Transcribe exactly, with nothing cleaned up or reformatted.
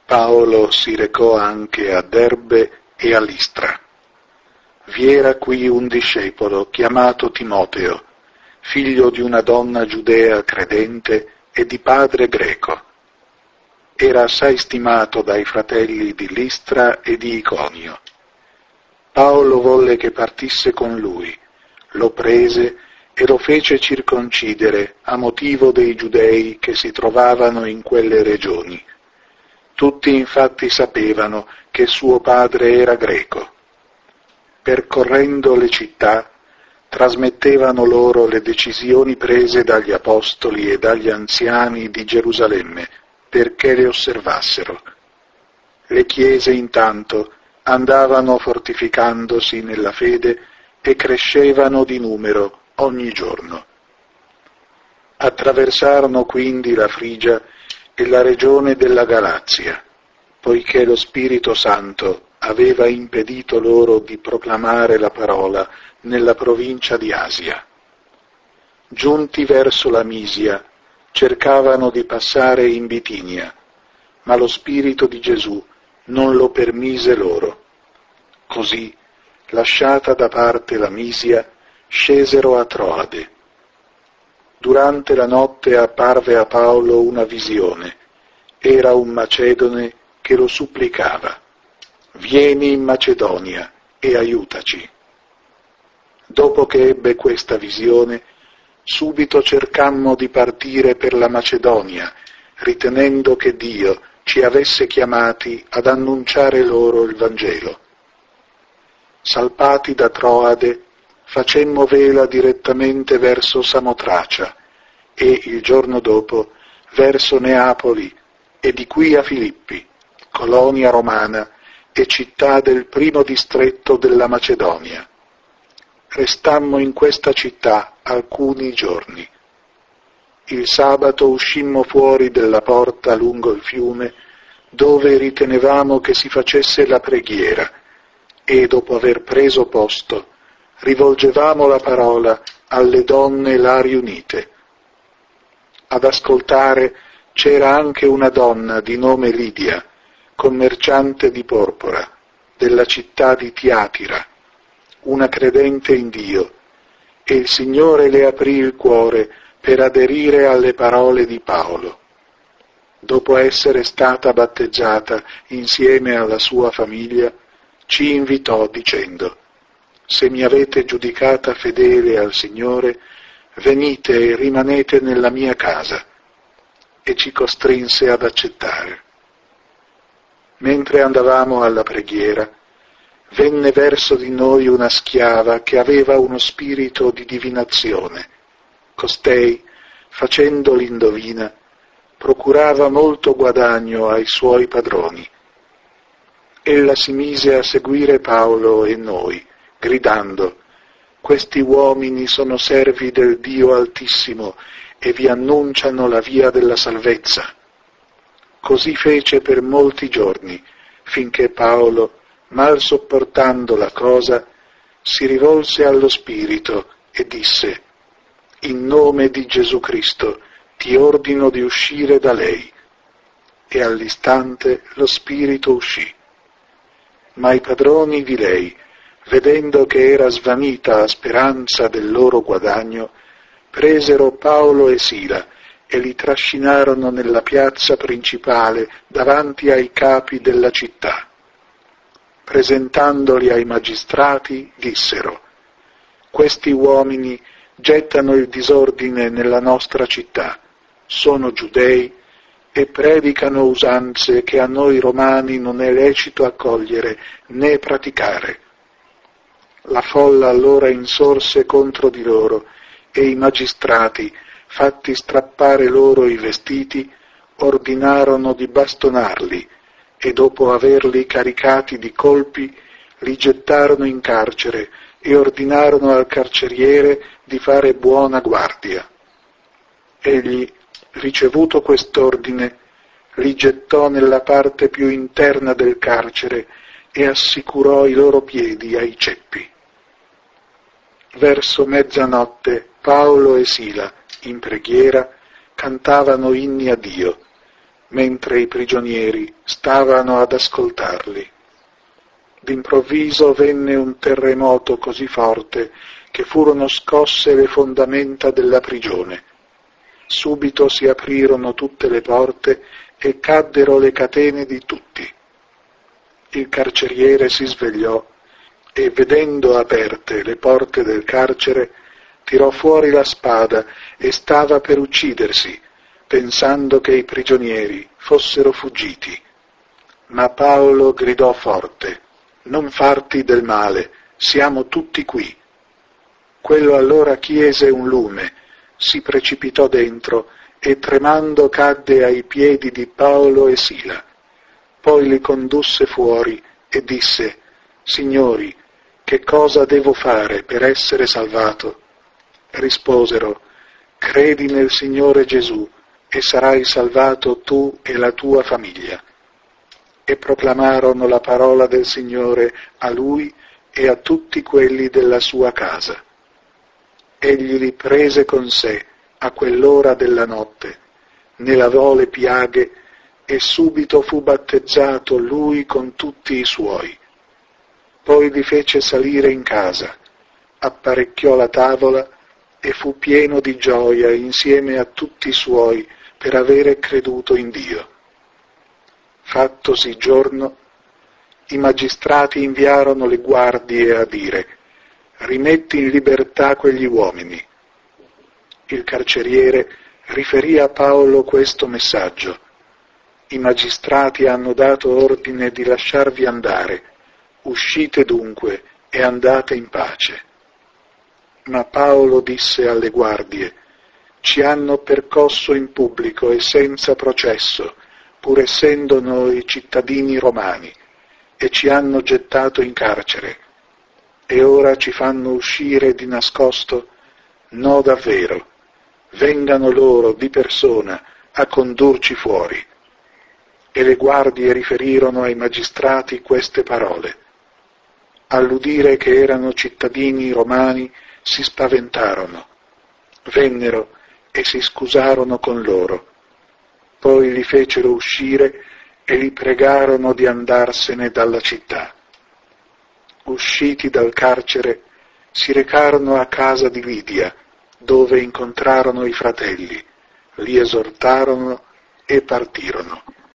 Paolo si recò anche a Derbe e a Listra. Vi era qui un discepolo chiamato Timoteo, figlio di una donna giudea credente e di padre greco. Era assai stimato dai fratelli di Listra e di Iconio. Paolo volle che partisse con lui, lo prese e lo fece circoncidere a motivo dei giudei che si trovavano in quelle regioni. Tutti infatti sapevano che suo padre era greco. Percorrendo le città, trasmettevano loro le decisioni prese dagli apostoli e dagli anziani di Gerusalemme, perché le osservassero. Le chiese intanto andavano fortificandosi nella fede e crescevano di numero ogni giorno. Attraversarono quindi la Frigia e la regione della Galazia, poiché lo Spirito Santo aveva impedito loro di proclamare la parola nella provincia di Asia. Giunti verso la Misia, cercavano di passare in Bitinia, ma lo Spirito di Gesù non lo permise loro. Così, lasciata da parte la Misia, scesero a Troade. Durante la notte apparve a Paolo una visione. Era un macedone che lo supplicava: «Vieni in Macedonia e aiutaci». Dopo che ebbe questa visione, subito cercammo di partire per la Macedonia, ritenendo che Dio ci avesse chiamati ad annunciare loro il Vangelo. Salpati da Troade, facemmo vela direttamente verso Samotracia e il giorno dopo verso Neapoli e di qui a Filippi, colonia romana e città del primo distretto della Macedonia. Restammo in questa città alcuni giorni. Il sabato uscimmo fuori della porta lungo il fiume, dove ritenevamo che si facesse la preghiera, e dopo aver preso posto, rivolgevamo la parola alle donne là riunite. Ad ascoltare c'era anche una donna di nome Lidia, commerciante di porpora, della città di Tiatira, una credente in Dio, e il Signore le aprì il cuore per aderire alle parole di Paolo. Dopo essere stata battezzata insieme alla sua famiglia, ci invitò dicendo: «Se mi avete giudicata fedele al Signore, venite e rimanete nella mia casa», e ci costrinse ad accettare. Mentre andavamo alla preghiera, venne verso di noi una schiava che aveva uno spirito di divinazione. Costei, facendo l'indovina, procurava molto guadagno ai suoi padroni. Ella si mise a seguire Paolo e noi, gridando: «Questi uomini sono servi del Dio Altissimo e vi annunciano la via della salvezza». Così fece per molti giorni, finché Paolo, mal sopportando la cosa, si rivolse allo Spirito e disse: «In nome di Gesù Cristo ti ordino di uscire da lei». E all'istante lo Spirito uscì. Ma i padroni di lei, vedendo che era svanita la speranza del loro guadagno, presero Paolo e Sila e li trascinarono nella piazza principale davanti ai capi della città. Presentandoli ai magistrati, dissero: «Questi uomini gettano il disordine nella nostra città, sono giudei e predicano usanze che a noi romani non è lecito accogliere né praticare». La folla allora insorse contro di loro e i magistrati, fatti strappare loro i vestiti, ordinarono di bastonarli e dopo averli caricati di colpi li gettarono in carcere e ordinarono al carceriere di fare buona guardia. Egli, ricevuto quest'ordine, li gettò nella parte più interna del carcere e assicurò i loro piedi ai ceppi. Verso mezzanotte Paolo e Sila, in preghiera, cantavano inni a Dio, mentre i prigionieri stavano ad ascoltarli. D'improvviso venne un terremoto così forte che furono scosse le fondamenta della prigione. Subito si aprirono tutte le porte e caddero le catene di tutti. Il carceriere si svegliò e, vedendo aperte le porte del carcere, tirò fuori la spada e stava per uccidersi, pensando che i prigionieri fossero fuggiti. Ma Paolo gridò forte: «Non farti del male, siamo tutti qui». Quello allora chiese un lume, si precipitò dentro e tremando cadde ai piedi di Paolo e Sila. Poi li condusse fuori e disse: «Signori, che cosa devo fare per essere salvato?» Risposero: «Credi nel Signore Gesù e sarai salvato tu e la tua famiglia». E proclamarono la parola del Signore a lui e a tutti quelli della sua casa. Egli li prese con sé a quell'ora della notte, ne lavò le piaghe e subito fu battezzato lui con tutti i suoi. Poi li fece salire in casa, apparecchiò la tavola e fu pieno di gioia insieme a tutti i suoi per avere creduto in Dio. Fattosi giorno, i magistrati inviarono le guardie a dire: «Rimetti in libertà quegli uomini». Il carceriere riferì a Paolo questo messaggio: «I magistrati hanno dato ordine di lasciarvi andare, uscite dunque e andate in pace». Ma Paolo disse alle guardie: «Ci hanno percosso in pubblico e senza processo, pur essendo noi cittadini romani, e ci hanno gettato in carcere. E ora ci fanno uscire di nascosto? No, davvero. Vengano loro di persona a condurci fuori». E le guardie riferirono ai magistrati queste parole. All'udire che erano cittadini romani, si spaventarono. Vennero e si scusarono con loro. Poi li fecero uscire e li pregarono di andarsene dalla città. Usciti dal carcere, si recarono a casa di Lidia, dove incontrarono i fratelli, li esortarono e partirono.